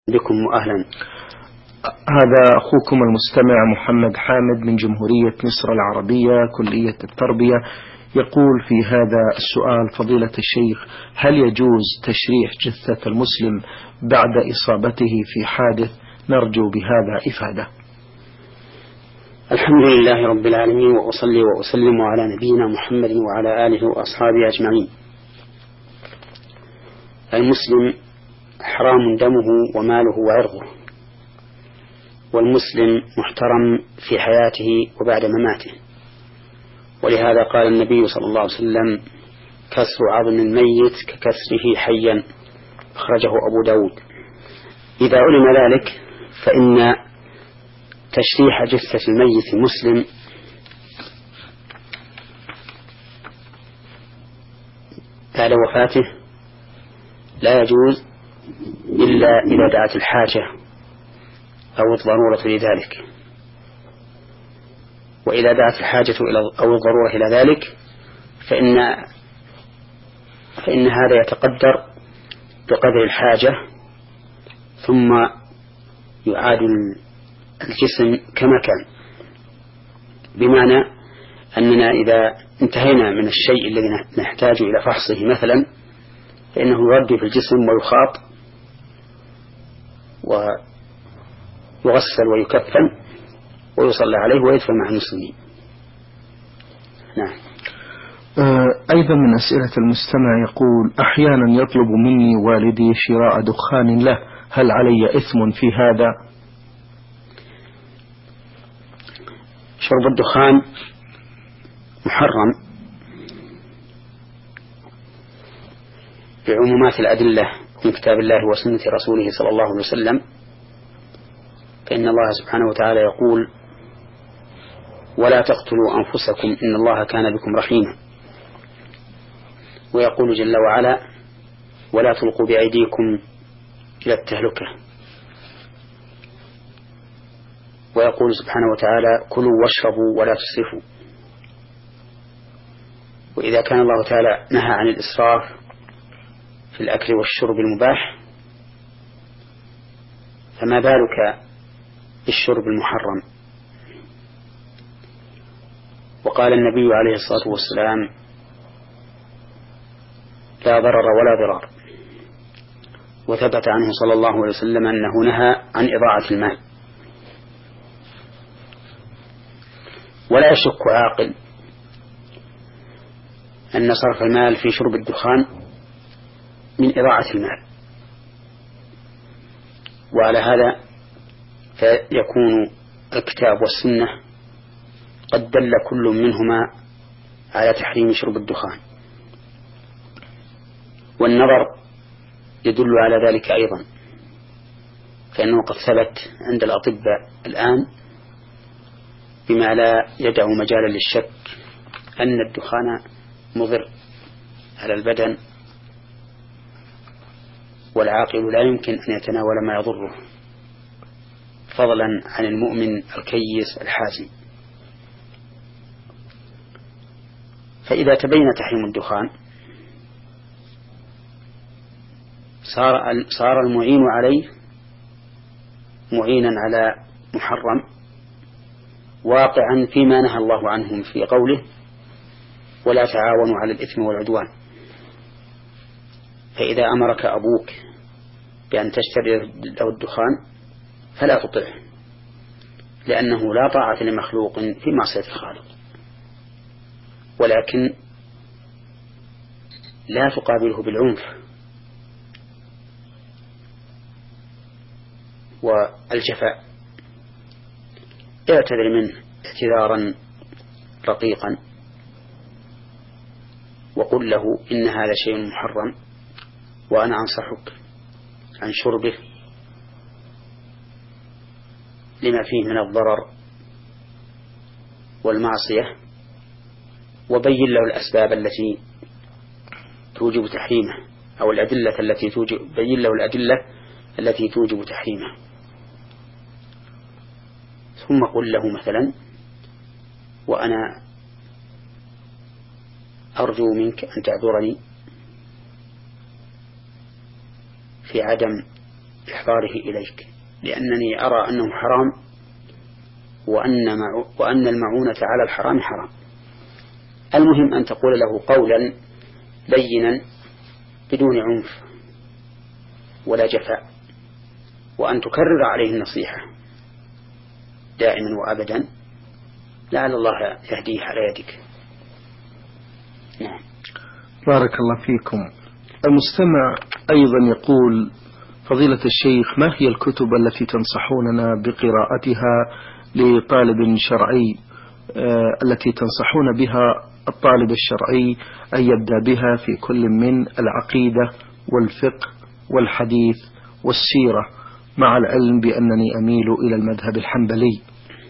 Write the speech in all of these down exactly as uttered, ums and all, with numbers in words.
بكم وأهلا. هذا أخوكم المستمع محمد حامد من جمهورية مصر العربية كلية التربية، يقول في هذا السؤال: فضيلة الشيخ، هل يجوز تشريح جثة المسلم بعد إصابته في حادث؟ نرجو بهذا إفادة. الحمد لله رب العالمين، وأصلي وأسلم على نبينا محمد وعلى آله وأصحابه أجمعين. المسلم حرام دمه وماله وعرضه، والمسلم محترم في حياته وبعد مماته، ولهذا قال النبي صلى الله عليه وسلم: كسر عظم الميت ككسره حيا، أخرجه أبو داود. إذا علم ذلك فإن تشريح جثة الميت المسلم بعد وفاته لا يجوز إلا إذا دعت الحاجة أو الضرورة لذلك، وإذا دعت الحاجة أو الضرورة إلى ذلك فإن فإن هذا يتقدر بقدر الحاجة، ثم يعاد الجسم كما كان، بمعنى أننا إذا انتهينا من الشيء الذي نحتاج إلى فحصه مثلا فإنه يرد في الجسم ويخاط ويغسل ويكفن ويصلى عليه ويدفن مع المسلمين. نعم. أيضا من أسئلة المستمع يقول: أحيانا يطلب مني والدي شراء دخان له، هل علي إثم في هذا؟ شرب الدخان محرم بعمومات الأدلة من كتاب الله وسنة رسوله صلى الله عليه وسلم، فإن الله سبحانه وتعالى يقول: ولا تقتلوا أنفسكم إن الله كان بكم رحيما، ويقول جل وعلا: ولا تلقوا بأيديكم إلى التهلكة، ويقول سبحانه وتعالى: كلوا واشربوا ولا تسرفوا. وإذا كان الله تعالى نهى عن الإسراف في الأكل والشرب المباح، فما بالك بالشرب المحرم؟ وقال النبي عليه الصلاة والسلام: لا ضرر ولا ضرار. وثبت عنه صلى الله عليه وسلم أنه نهى عن إضاعة المال. ولا يشك عاقل أن صرف المال في شرب الدخان من إضاعة المال، وعلى هذا فيكون الكتاب والسنة قد دل كل منهما على تحريم شرب الدخان، والنظر يدل على ذلك أيضا، فإنه قد ثبت عند الأطباء الآن بما لا يدع مجالا للشك أن الدخان مضر على البدن، والعاقل لا يمكن أن يتناول ما يضره، فضلا عن المؤمن الكيس الحازم. فإذا تبين تحريم الدخان صار صار المعين عليه معينا على محرم، واقعا فيما نهى الله عنهم في قوله: ولا تعاونوا على الإثم والعدوان. فإذا أمرك أبوك بأن تشتري له الدخان فلا تطعه، لأنه لا طاعة لمخلوق في معصية الخالق، ولكن لا تقابله بالعنف والجفاء. اعتذر منه اعتذارا رقيقا، وقل له: إن هذا شيء محرم، وأنا أنصحك عن شربه لما فيه من الضرر والمعصية، وبين له الأسباب التي توجب تحريمه، أو الأدلة التي توجب بين له الأدلة التي توجب تحريمه. ثم قل له مثلا: وأنا أرجو منك أن تعذرني في عدم إحضاره إليك، لأنني أرى أنه حرام، وأن, وأن المعونة على الحرام حرام. المهم أن تقول له قولا لينا بدون عنف ولا جفاء، وأن تكرر عليه النصيحة دائما وأبدا، لعل الله يهديه على يدك. نعم. بارك الله فيكم. المستمع أيضا يقول: فضيلة الشيخ، ما هي الكتب التي تنصحوننا بقراءتها لطالب شرعي آه التي تنصحون بها الطالب الشرعي أن يبدأ بها في كل من العقيدة والفقه والحديث والسيرة، مع العلم بأنني أميل إلى المذهب الحنبلي؟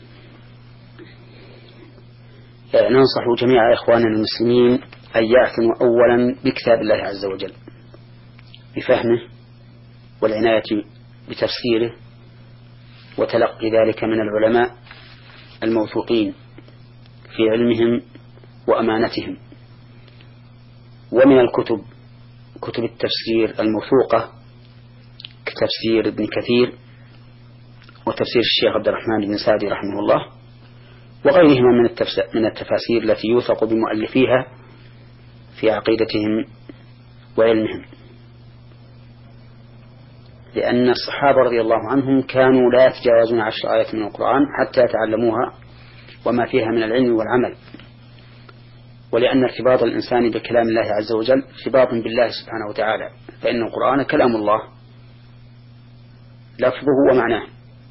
ننصح جميع إخواننا المسلمين أن يعتنوا أولا بكتاب الله عز وجل، بفهمه والعناية بتفسيره وتلقي ذلك من العلماء الموثوقين في علمهم وأمانتهم. ومن الكتب كتب التفسير الموثوقة كتفسير ابن كثير وتفسير الشيخ عبد الرحمن بن سعدي رحمه الله، وغيرهما من التفاسير التي يوثق بمؤلفيها في عقيدتهم وعلمهم، لأن الصحابة رضي الله عنهم كانوا لا يتجاوزون عشر آيات من القرآن حتى يتعلموها وما فيها من العلم والعمل. ولأن ارتباط الإنسان بكلام الله عز وجل ارتباط بالله سبحانه وتعالى، فإن القرآن كلام الله لفظه ومعناه.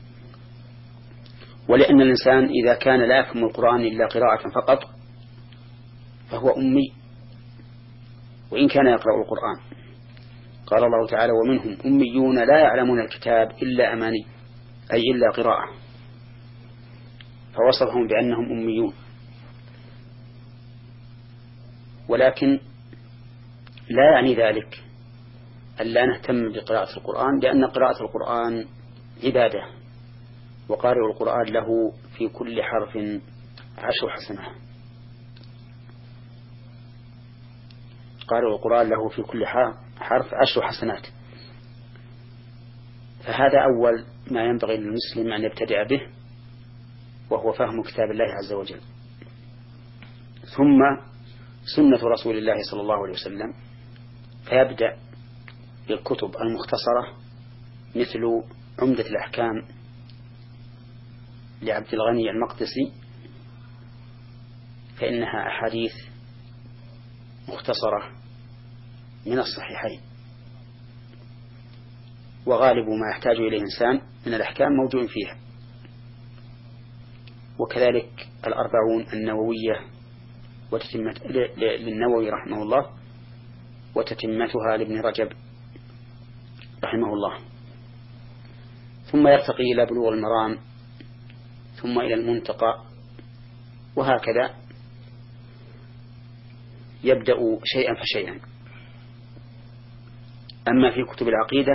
ولأن الإنسان إذا كان لا يفهم القرآن إلا قراءة فقط فهو أمي وإن كان يقرأ القرآن. قال الله تعالى: ومنهم أميون لا يعلمون الكتاب إلا أماني، أي إلا قراءة، فوصفهم بأنهم أميون. ولكن لا يعني ذلك أن لا نهتم بقراءة القرآن، لأن قراءة القرآن عبادة، وقارئ القرآن له في كل حرف عشر حسنات. قارئ القرآن له في كل حرف عشر حسنات. فهذا أول ما ينبغي للمسلم أن يبتدئ به، وهو فهم كتاب الله عز وجل. ثم سنة رسول الله صلى الله عليه وسلم، فيبدأ بالكتب المختصرة مثل عمدة الأحكام لعبد الغني المقدسي، فإنها أحاديث مختصرة من الصحيحين، وغالب ما يحتاج إليه الإنسان من الأحكام موجود فيها. وكذلك الأربعون النووية وتتمة للنووي رحمه الله، وتتمتها لابن رجب رحمه الله. ثم يرتقي إلى بلوغ المرام، ثم إلى المنتقى، وهكذا يبدأ شيئا فشيئا. أما في كتب العقيدة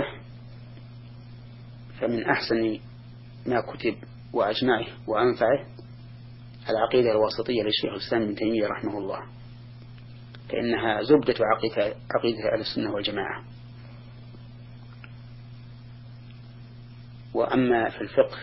فمن أحسن ما كتب وأجمعه وأنفعه العقيدة الواسطية للشيخ الإسلام ابن تيمية رحمه الله، فإنها زبدة عقيدة أهل السنة والجماعة. وأما في الفقه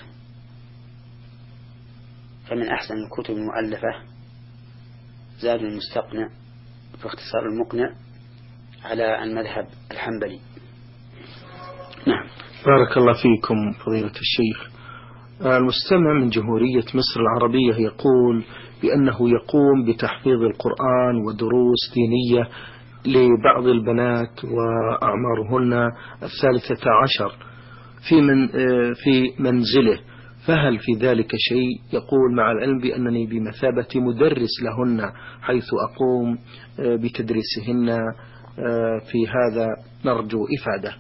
فمن أحسن الكتب المؤلفة زاد المستقنع في اختصار المقنع على المذهب الحنبلي. نعم. بارك الله فيكم فضيلة الشيخ. المستمع من جمهورية مصر العربية يقول بأنه يقوم بتحفيظ القرآن ودروس دينية لبعض البنات وأعمارهن الثالثة عشر في من في منزله، فهل في ذلك شيء؟ يقول: مع العلم بأنني بمثابة مدرس لهن، حيث أقوم بتدريسهن في هذا، نرجو إفادة.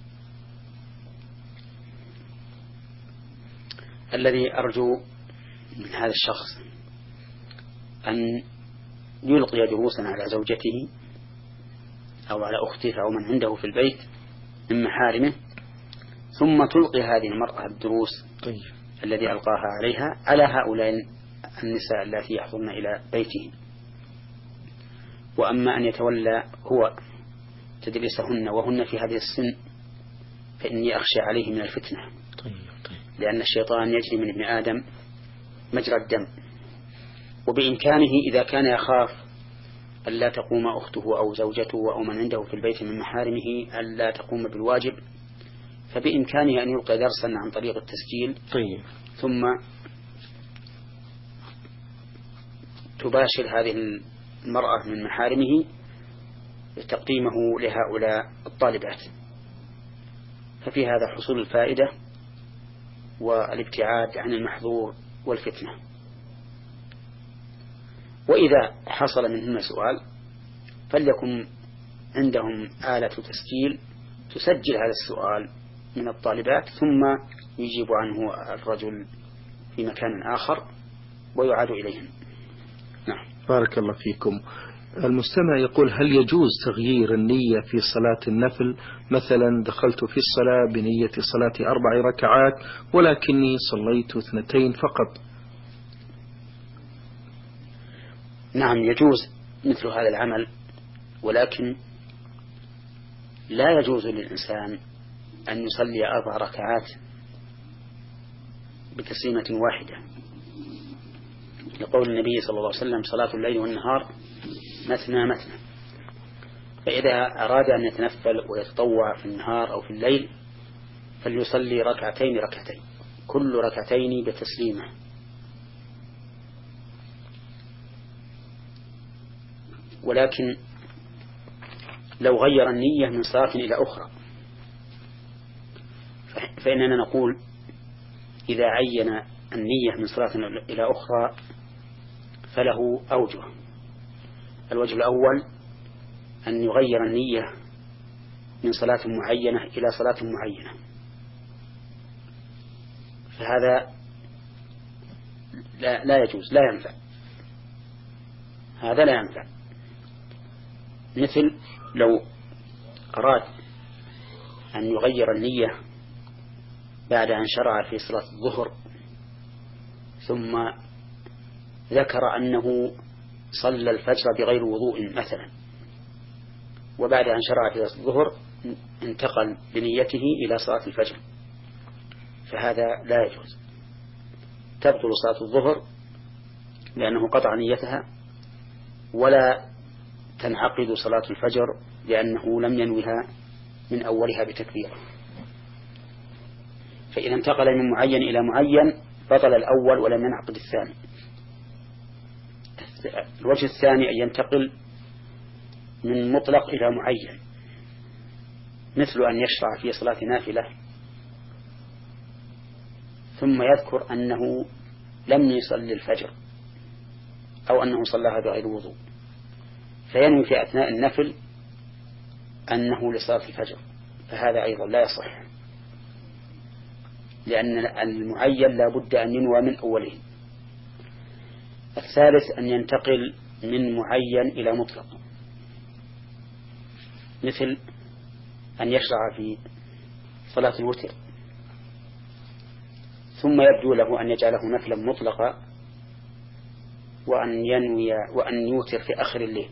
الذي أرجو من هذا الشخص أن يلقي دروسا على زوجته أو على أخته أو من عنده في البيت من محارمه، ثم تلقي هذه المرأة الدروس طيب. الذي ألقاها عليها على هؤلاء النساء التي يحضرن إلى بيته. وأما أن يتولى هو تدريسهن وهن في هذه السن فإني أخشى عليه من الفتنة. طيب طيب. لأن الشيطان يجري من ابن آدم مجرى الدم، وبإمكانه إذا كان يخاف ألا تقوم أخته أو زوجته أو من عنده في البيت من محارمه ألا تقوم بالواجب، فبإمكانه أن يلقي درسا عن طريق التسجيل. طيب. ثم تباشر هذه المرأة من محارمه تقديمه لهؤلاء الطالبات، ففي هذا حصول الفائدة والابتعاد عن المحظور والفتنة. وإذا حصل منهن سؤال فليكن عندهم آلة تسجيل تسجل هذا السؤال من الطالبات، ثم يجيب عنه الرجل في مكان آخر ويعاد إليهم. نعم. بارك الله فيكم. المستمع يقول: هل يجوز تغيير النية في صلاة النفل؟ مثلا دخلت في الصلاة بنية صلاة أربع ركعات ولكني صليت اثنتين فقط. نعم يجوز مثل هذا العمل، ولكن لا يجوز للإنسان أن يصلي أربع ركعات بتسليمة واحدة، لقول النبي صلى الله عليه وسلم: صلاة الليل والنهار مثنى مثنى. فإذا أراد أن يتنفل ويتطوع في النهار أو في الليل فليصلي ركعتين ركعتين كل ركعتين بتسليمة. ولكن لو غير النية من صلاة إلى أخرى فإننا نقول إذا عين النية من صلاة إلى أخرى فله أوجه. الوجه الأول أن يغير النية من صلاة معينة إلى صلاة معينة، فهذا لا, لا يجوز، لا ينفع، هذا لا ينفع. مثل لو أراد أن يغير النية بعد أن شرع في صلاة الظهر ثم ذكر أنه صلى الفجر بغير وضوء مثلا، وبعد أن شرع في صلاة الظهر انتقل بنيته إلى صلاة الفجر، فهذا لا يجوز، تبطل صلاة الظهر لأنه قطع نيتها، ولا تنعقد صلاة الفجر لأنه لم ينوها من أولها بتكبيره. فإذا انتقل من معين إلى معين بطل الأول ولم ينعقد الثاني. الوجه الثاني أن ينتقل من مطلق إلى معين، مثل أن يشرع في صلاة نافلة ثم يذكر أنه لم يصلي الفجر أو أنه صلاها بغير وضوء، فينوي في أثناء النفل أنه لصلاة الفجر، فهذا أيضا لا يصح، لأن المعين لا بد أن ينوى من أوله. الثالث أن ينتقل من معين إلى مطلق، مثل أن يشرع في صلاة الوتر ثم يبدو له أن يجعله نفلا مطلقا وأن ينوي وأن يوتر في آخر الليل،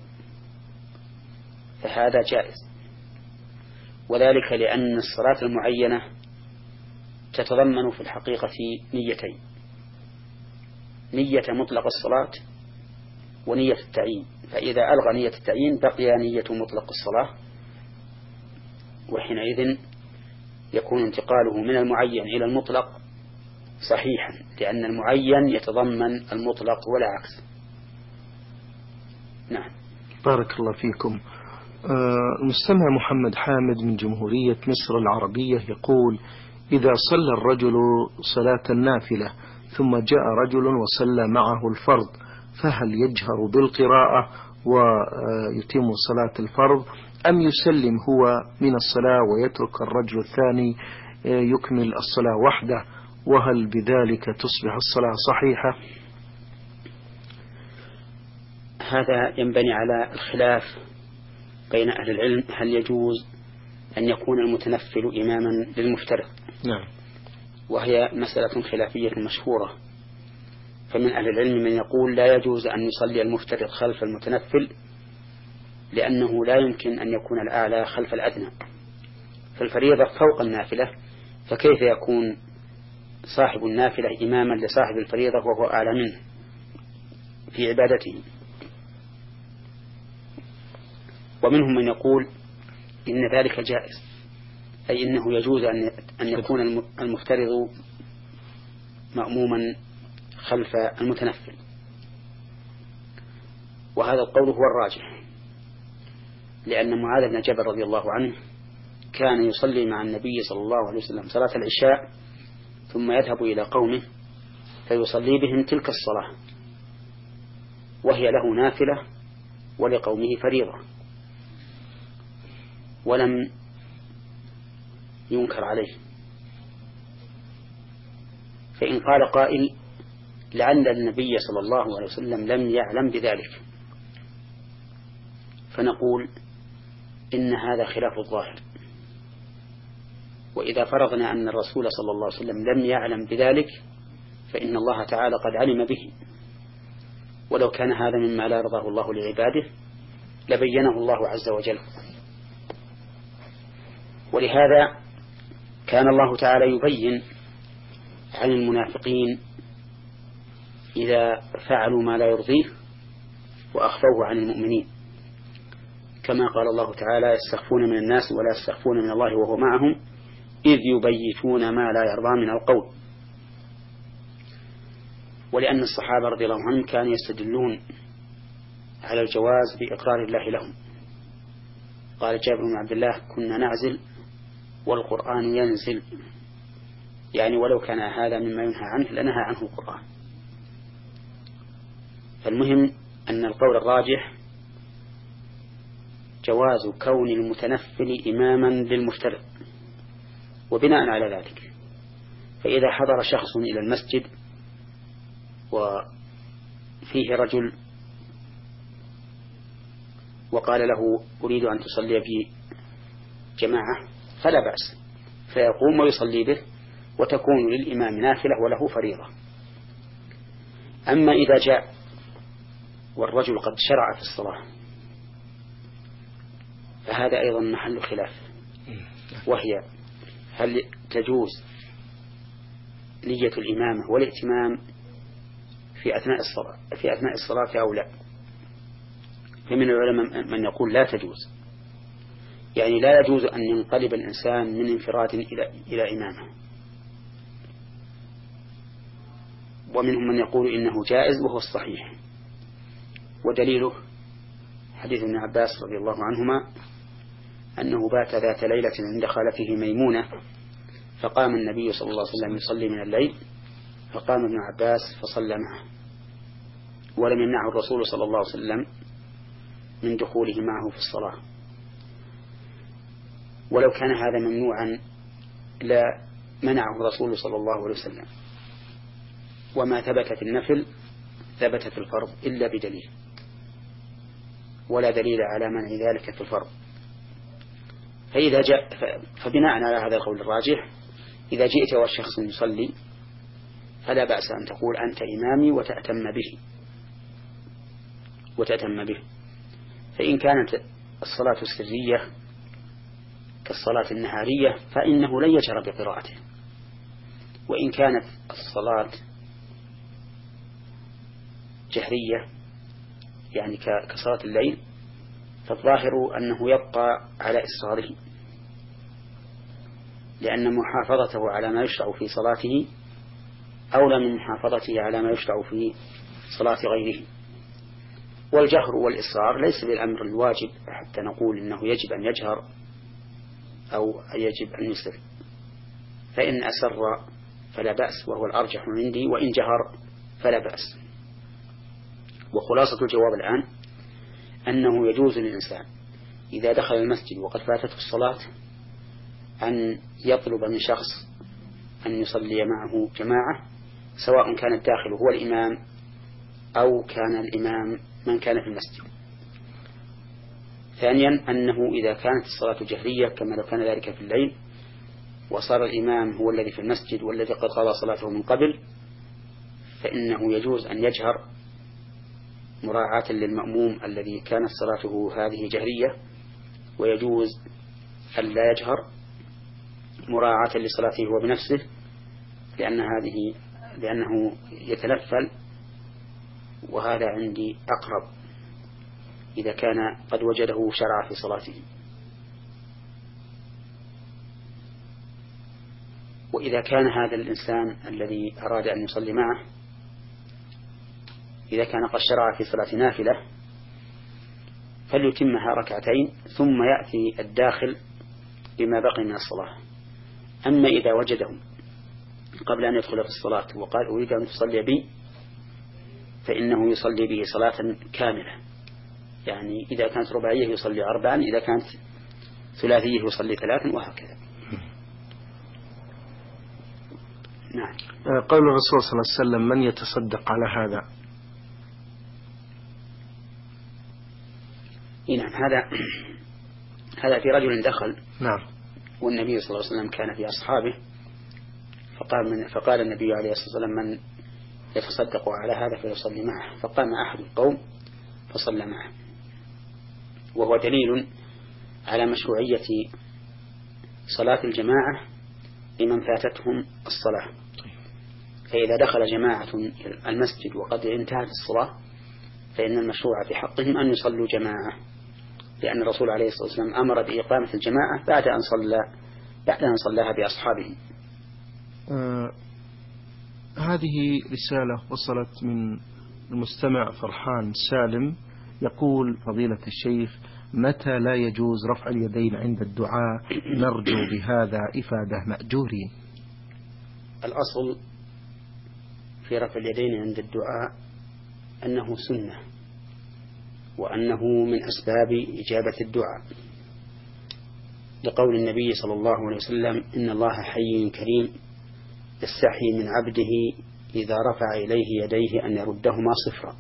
فهذا جائز، وذلك لأن الصلاة المعينة تتضمن في الحقيقة نيتين: نية مطلق الصلاة ونية التعيين، فإذا ألغى نية التعيين بقي نية مطلق الصلاة، وحينئذ يكون انتقاله من المعين إلى المطلق صحيحا، لأن المعين يتضمن المطلق ولا عكس. نعم. بارك الله فيكم. المستمع محمد حامد من جمهورية مصر العربية يقول: إذا صلى الرجل صلاة النافلة ثم جاء رجل وصلى معه الفرض فهل يجهر بالقراءة ويتم صلاة الفرض أم يسلم هو من الصلاة ويترك الرجل الثاني يكمل الصلاة وحده، وهل بذلك تصبح الصلاة صحيحة؟ هذا ينبني على الخلاف بين أهل العلم، هل يجوز أن يكون المتنفل إماما للمفترض؟ نعم. وهي مسألة خلافية مشهورة، فمن أهل العلم من يقول لا يجوز أن يصلي المفترض خلف المتنفل، لأنه لا يمكن أن يكون الأعلى خلف الأدنى، فالفريضة فوق النافلة، فكيف يكون صاحب النافلة إماما لصاحب الفريضة وهو أعلى منه في عبادته؟ ومنهم من يقول إن ذلك جائز، أي إنه يجوز أن يكون المفترض مأموما خلف المتنفل، وهذا القول هو الراجح، لأن معاذ بن جبل رضي الله عنه كان يصلي مع النبي صلى الله عليه وسلم صلاة العشاء ثم يذهب إلى قومه فيصلي بهم تلك الصلاة وهي له نافلة ولقومه فريضة، ولم ينكر عليه. فإن قال قائل لعل النبي صلى الله عليه وسلم لم يعلم بذلك، فنقول إن هذا خلاف الظاهر، وإذا فرضنا أن الرسول صلى الله عليه وسلم لم يعلم بذلك فإن الله تعالى قد علم به، ولو كان هذا مما لا يرضاه الله لعباده لبينه الله عز وجل. ولهذا كان الله تعالى يبين عن المنافقين إذا فعلوا ما لا يرضيه وأخفوه عن المؤمنين، كما قال الله تعالى يستخفون من الناس ولا يستخفون من الله وهو معهم إذ يبيتون ما لا يرضى من القول. ولأن الصحابة رضي الله عنهم كانوا يستدلون على الجواز بإقرار الله لهم. قال جابر بن عبد الله كنا نعزل والقرآن ينزل، يعني ولو كان هذا مما ينهى عنه لنهى عنه القرآن. فالمهم أن القول الراجح جواز كون المتنفل إماما للمفترض. وبناء على ذلك فإذا حضر شخص إلى المسجد وفيه رجل وقال له أريد أن تصلي بي جماعة فلا بأس، فيقوم ويصلي به وتكون للإمام نافلة وله فريضة. أما إذا جاء والرجل قد شرع في الصلاة فهذا أيضا محل خلاف، وهي هل تجوز نية الإمامة والائتمام في أثناء الصلاة في أثناء الصلاة أو لا؟ فمن العلماء من يقول لا تجوز، يعني لا يجوز أن ينقلب الإنسان من انفراد إلى إلى إمامة. ومنهم من يقول إنه جائز وهو الصحيح، ودليله حديث ابن عباس رضي الله عنهما أنه بات ذات ليلة عند خالته ميمونة فقام النبي صلى الله عليه وسلم يصلي من الليل فقام ابن عباس فصلى معه، ولم يمنعه الرسول صلى الله عليه وسلم من دخوله معه في الصلاة. ولو كان هذا ممنوعا لا منعه الرسول صلى الله عليه وسلم. وما ثبت في النفل ثبت في الفرض إلا بدليل، ولا دليل على منع ذلك في الفرض. فإذا جاء فبناء على هذا القول الراجح إذا جئت والشخص يصلي فلا بأس أن تقول أنت إمامي وتأتم به وتأتم به. فإن كانت الصلاة السرية كالصلاة النهارية فإنه لن يجهر بقراءته، وإن كانت الصلاة جهرية يعني كصلاة الليل فالظاهر أنه يبقى على إصراره، لأن محافظته على ما يشرع في صلاته أولى من محافظته على ما يشرع في صلاة غيره. والجهر والإصرار ليس بالأمر الواجب حتى نقول إنه يجب أن يجهر أو يجب أن يسر، فإن أسر فلا بأس وهو الأرجح عندي، وإن جهر فلا بأس. وخلاصة الجواب الآن أنه يجوز للإنسان إذا دخل المسجد وقد فاتته الصلاة أن يطلب من شخص أن يصلي معه جماعة، سواء كان الداخل هو الإمام أو كان الإمام من كان في المسجد. ثانيا أنه إذا كانت الصلاة جهرية كما لو كان ذلك في الليل وصار الإمام هو الذي في المسجد والذي قد قضى صلاته من قبل فإنه يجوز أن يجهر مراعاة للمأموم الذي كانت صلاته هذه جهرية، ويجوز أن لا يجهر مراعاة لصلاته هو بنفسه، لأن هذه لأنه يتنفل، وهذا عندي أقرب إذا كان قد وجده شرع في صلاته. وإذا كان هذا الإنسان الذي أراد أن يصلي معه إذا كان قد شرع في صلاة نافلة فليتمها ركعتين ثم يأتي الداخل بما بقي من الصلاة. أما إذا وجدهم قبل أن يدخل في الصلاة وقال أريد أن تصلي بي فإنه يصلي به صلاة كاملة، يعني إذا كانت رباعية يصلي أربعا، إذا كانت ثلاثية يصلي ثلاثا، وهكذا. نعم. قول الرسول صلى الله عليه وسلم من يتصدق على هذا؟ نعم، هذا هذا في رجل دخل نعم والنبي صلى الله عليه وسلم كان في أصحابه، فقال, من فقال النبي عليه الصلاة والسلام من يتصدق على هذا فيصلي معه، فقام أحد القوم فصلى معه، وهو دليل على مشروعية صلاة الجماعة لمن فاتتهم الصلاة. فإذا دخل جماعة المسجد وقد انتهت الصلاة فإن المشروع في حقهم أن يصلوا جماعة، لأن الرسول عليه الصلاة والسلام أمر بإقامة الجماعة بعد أن صلى بعد أن صلاها بأصحابه. آه هذه رسالة وصلت من المستمع فرحان سالم، يقول فضيلة الشيخ متى لا يجوز رفع اليدين عند الدعاء؟ نرجو بهذا إفادة مأجورين. الأصل في رفع اليدين عند الدعاء أنه سنة، وأنه من أسباب إجابة الدعاء، لقول النبي صلى الله عليه وسلم إن الله حي كريم يستحي من عبده إذا رفع إليه يديه أن يردهما صفرا،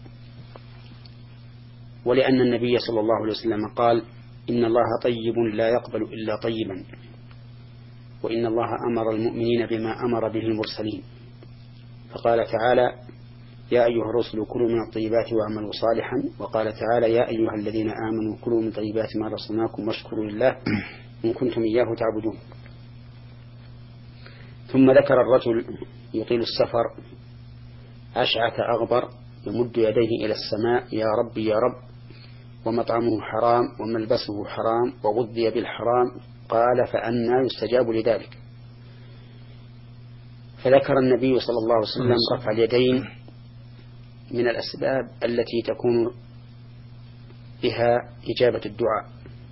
ولأن النبي صلى الله عليه وسلم قال إن الله طيب لا يقبل إلا طيبا، وإن الله أمر المؤمنين بما أمر به المرسلين، فقال تعالى يا أيها الرسل كلوا من الطيبات واعملوا صالحا، وقال تعالى يا أيها الذين آمنوا كلوا من طيبات ما رزقناكم واشكروا لله إن كنتم إياه تعبدون. ثم ذكر الرجل يطيل السفر أشعث أغبر يمد يديه إلى السماء يا ربي يا رب، ومطعمه حرام وملبسه حرام وغذي بالحرام، قال فأنى يستجاب لذلك. فذكر النبي صلى الله عليه وسلم رفع اليدين من الأسباب التي تكون بها إجابة الدعاء،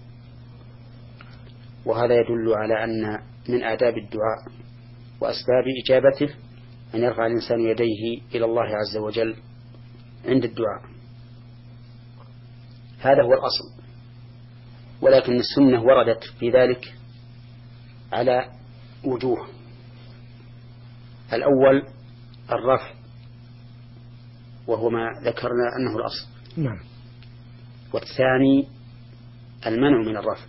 وهذا يدل على أن من آداب الدعاء وأسباب إجابته أن يرفع الإنسان يديه إلى الله عز وجل عند الدعاء، هذا هو الأصل. ولكن السنة وردت في ذلك على وجوه. الأول الرفع، وهو ما ذكرنا أنه الأصل. نعم. والثاني المنع من الرفع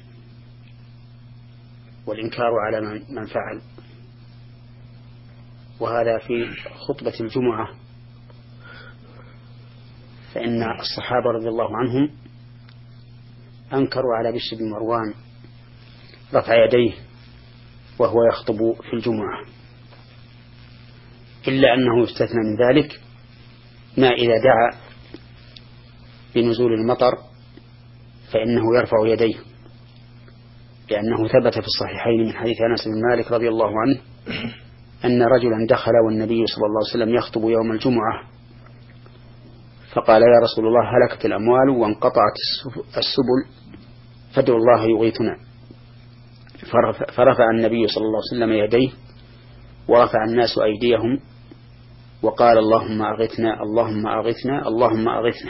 والإنكار على من فعل، وهذا في خطبة الجمعة، فإن الصحابة رضي الله عنهم أنكروا على بشر بن مروان رفع يديه وهو يخطب في الجمعة، إلا أنه يستثنى من ذلك ما إذا دعا بنزول المطر فإنه يرفع يديه، لأنه ثبت في الصحيحين من حديث أنس بن مالك رضي الله عنه أن رجلا دخل والنبي صلى الله عليه وسلم يخطب يوم الجمعة، فقال يا رسول الله هلكت الأموال وانقطعت السبل فادعوا الله يغيثنا، فرفع النبي صلى الله عليه وسلم يديه ورفع الناس أيديهم وقال اللهم أغثنا اللهم أغثنا اللهم أغثنا،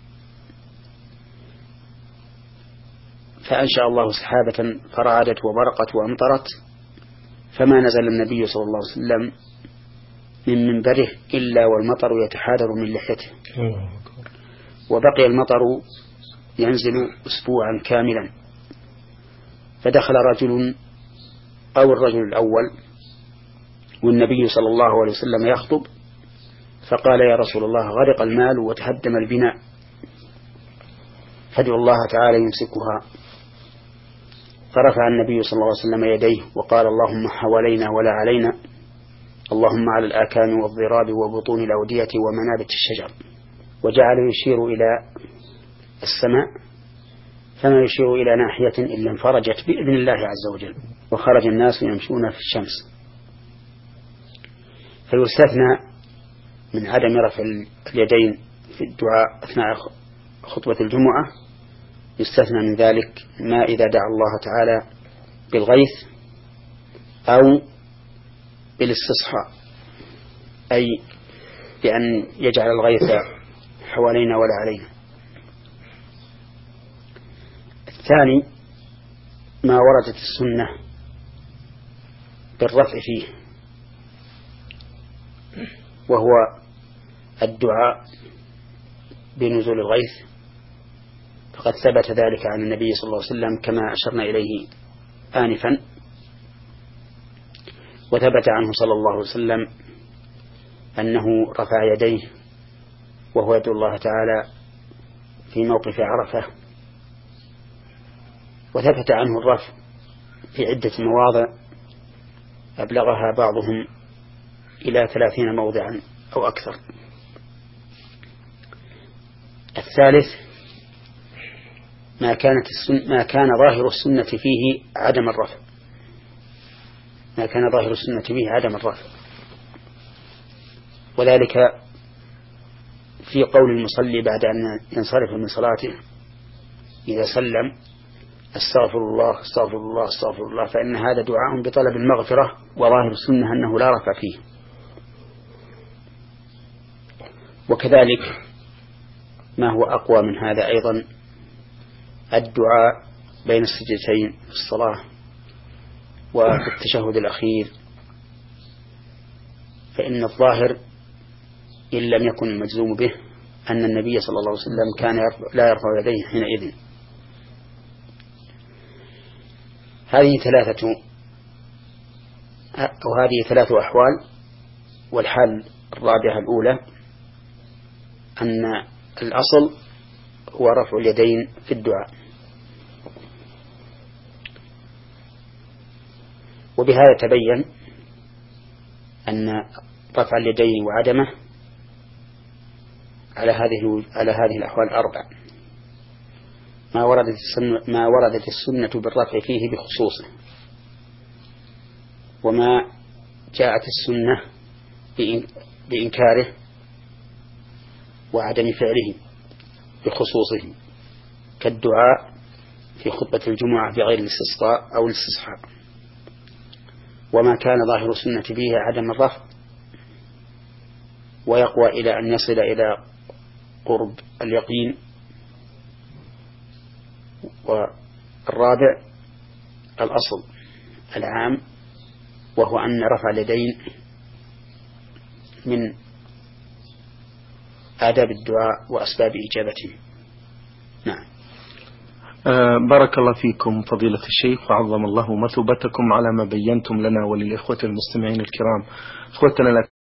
فأنشأ الله سحابة فرعدت وبرقت وأمطرت، فما نزل النبي صلى الله عليه وسلم من منبره إلا والمطر يتحادر من لحيته، وبقي المطر ينزل أسبوعا كاملا. فدخل رجل أو الرجل الأول والنبي صلى الله عليه وسلم يخطب، فقال يا رسول الله غرق المال وتهدم البناء فادعوا الله تعالى يمسكها. فرفع النبي صلى الله عليه وسلم يديه وقال اللهم حوالينا ولا علينا، اللهم على الآكام والضراب وبطون الأودية ومنابت الشجر، وجعل يشير إلى السماء فما يشير إلى ناحية إلا انفرجت بإذن الله عز وجل، وخرج الناس يمشون في الشمس. فيستثنى من عدم رفع اليدين في الدعاء أثناء خطبة الجمعة، يستثنى من ذلك ما إذا دعا الله تعالى بالغيث أو بالاستصحاء، أي بأن يجعل الغيث حوالينا ولا علينا. الثاني ما وردت السنة بالرفع فيه، وهو الدعاء بنزول الغيث، فقد ثبت ذلك عن النبي صلى الله عليه وسلم كما أشرنا إليه آنفا، وثبت عنه صلى الله عليه وسلم أنه رفع يديه وهو يدعو الله تعالى في موقف عرفة، وثبت عنه الرفع في عدة مواضع أبلغها بعضهم إلى ثلاثين موضعا أو أكثر. الثالث ما كانت السنة ما كان ظاهر السنة فيه عدم الرفع ما كان ظاهر السنة فيه عدم الرفع وذلك في قول المصلي بعد أن ينصرف من صلاته إذا سلم استغفر الله استغفر الله استغفر الله، فإن هذا دعاء بطلب المغفرة، وظاهر السنة أنه لا رفع فيه. وكذلك ما هو أقوى من هذا أيضا الدعاء بين السجدتين في الصلاة وفي التشهد الأخير، فإن الظاهر إن لم يكن المجزوم به أن النبي صلى الله عليه وسلم كان يرفع لا يرفع يديه حينئذ. هذه ثلاثة أو هذه ثلاث أحوال. والحال الرابعة الأولى أن الأصل هو رفع اليدين في الدعاء، وبهذا تبين أن رفع اليدين وعدمه على هذه على هذه الأحوال الأربع، ما وردت السنة ما وردت السنة بالرفع فيه بخصوصه، وما جاءت السنة بإنكاره وعدم فعله بخصوصه، كالدعاء في خطبة الجمعة بغير الاستسقاء أو الاستصحاء. وما كان ظاهر السنة فيه عدم الرفع ويقوى إلى أن يصل إلى قرب اليقين. والرابع الأصل العام، وهو أن رفع اليدين من آداب الدعاء وأسباب إجابته. نعم. آه بارك الله فيكم فضيلة الشيخ، وعظم الله مثوبتكم على ما بينتم لنا وللإخوة المستمعين الكرام. إخوتنا